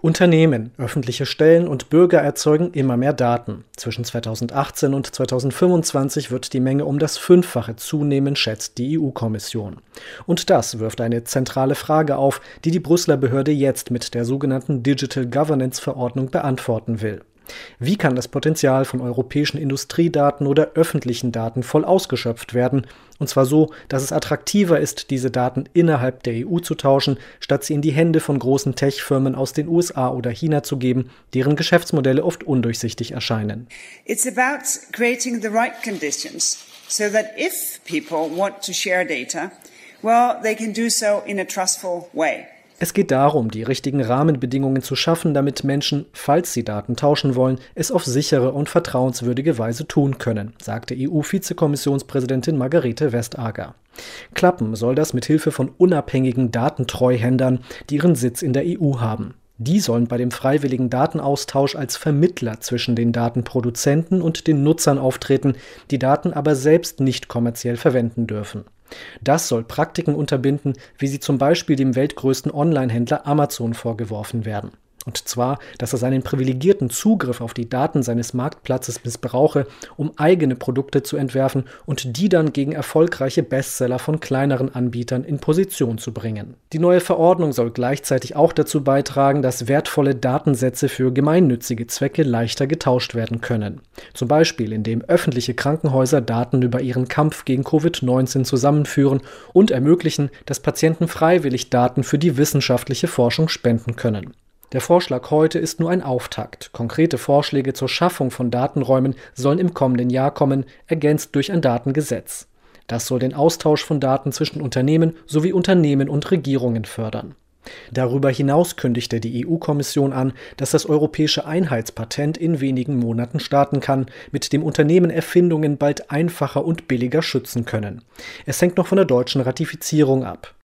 Unternehmen, öffentliche Stellen und Bürger erzeugen immer mehr Daten. Zwischen 2018 und 2025 wird die Menge um das Fünffache zunehmen, schätzt die EU-Kommission. Und das wirft eine zentrale Frage auf, die Brüsseler Behörde jetzt mit der sogenannten Digital Governance-Verordnung beantworten will. Wie kann das Potenzial von europäischen Industriedaten oder öffentlichen Daten voll ausgeschöpft werden? Und zwar so, dass es attraktiver ist, diese Daten innerhalb der EU zu tauschen, statt sie in die Hände von großen Tech-Firmen aus den USA oder China zu geben, deren Geschäftsmodelle oft undurchsichtig erscheinen. It's about creating the right conditions so that if people want to share data, well, they can do so in a trustful way. Es geht darum, die richtigen Rahmenbedingungen zu schaffen, damit Menschen, falls sie Daten tauschen wollen, es auf sichere und vertrauenswürdige Weise tun können, sagte EU-Vizekommissionspräsidentin Margrethe Vestager. Klappen soll das mit Hilfe von unabhängigen Datentreuhändern, die ihren Sitz in der EU haben. Die sollen bei dem freiwilligen Datenaustausch als Vermittler zwischen den Datenproduzenten und den Nutzern auftreten, die Daten aber selbst nicht kommerziell verwenden dürfen. Das soll Praktiken unterbinden, wie sie zum Beispiel dem weltgrößten Online-Händler Amazon vorgeworfen werden. Und zwar, dass er seinen privilegierten Zugriff auf die Daten seines Marktplatzes missbrauche, um eigene Produkte zu entwerfen und die dann gegen erfolgreiche Bestseller von kleineren Anbietern in Position zu bringen. Die neue Verordnung soll gleichzeitig auch dazu beitragen, dass wertvolle Datensätze für gemeinnützige Zwecke leichter getauscht werden können. Zum Beispiel, indem öffentliche Krankenhäuser Daten über ihren Kampf gegen Covid-19 zusammenführen und ermöglichen, dass Patienten freiwillig Daten für die wissenschaftliche Forschung spenden können. Der Vorschlag heute ist nur ein Auftakt. Konkrete Vorschläge zur Schaffung von Datenräumen sollen im kommenden Jahr kommen, ergänzt durch ein Datengesetz. Das soll den Austausch von Daten zwischen Unternehmen sowie Unternehmen und Regierungen fördern. Darüber hinaus kündigte die EU-Kommission an, dass das europäische Einheitspatent in wenigen Monaten starten kann, mit dem Unternehmen Erfindungen bald einfacher und billiger schützen können. Es hängt noch von der deutschen Ratifizierung ab.